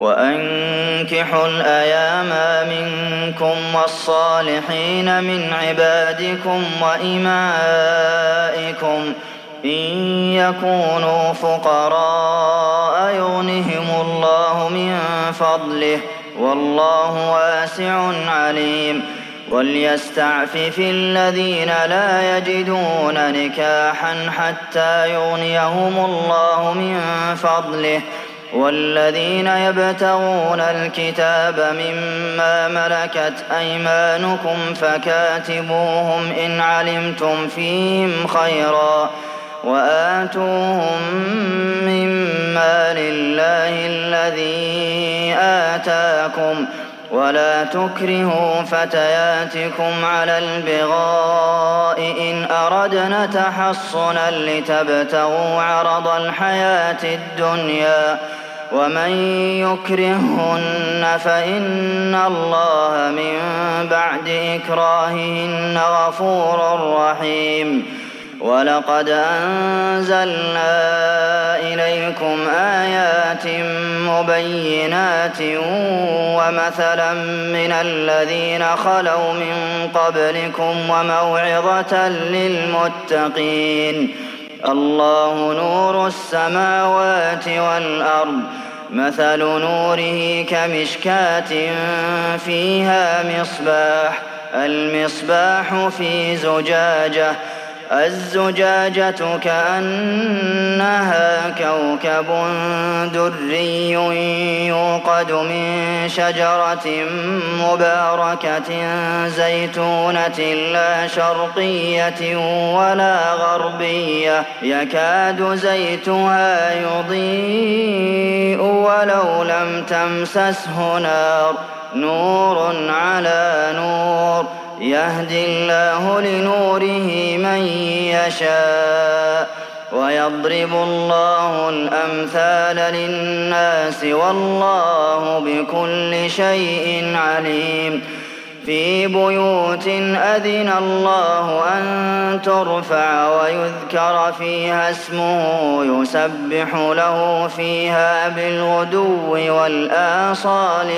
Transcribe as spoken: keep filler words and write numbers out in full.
وأنكحوا الأيام منكم والصالحين من عبادكم وإمائكم إن يكونوا فقراء يغنهم الله من فضله والله واسع عليم وليستعفف الذين لا يجدون نكاحا حتى يغنيهم الله من فضله والذين يبتغون الكتاب مما ملكت أيمانكم فكاتبوهم إن علمتم فيهم خيرا وآتوهم مما لله الذي آتاكم ولا تكرهوا فتياتكم على البغاء إن أردنا تحصنا لتبتغوا عرض الحياة الدنيا ومن يكرههن فإن الله من بعد إكراههن غفور رحيم ولقد أنزلنا إليكم آيات مبينات ومثلا من الذين خلوا من قبلكم وموعظة للمتقين الله نور السماوات والأرض مثل نوره كمشكاة فيها مصباح المصباح في زجاجة الزجاجة كأنها كوكب دري يوقد من شجرة مباركة زيتونة لا شرقية ولا غربية يكاد زيتها يضيء ولو لم تمسسه نار نور على نور يهدي الله لنوره من يشاء ويضرب الله الأمثال للناس والله بكل شيء عليم في بيوت أذن الله أن ترفع ويذكر فيها اسمه يسبح له فيها بالغدو والآصال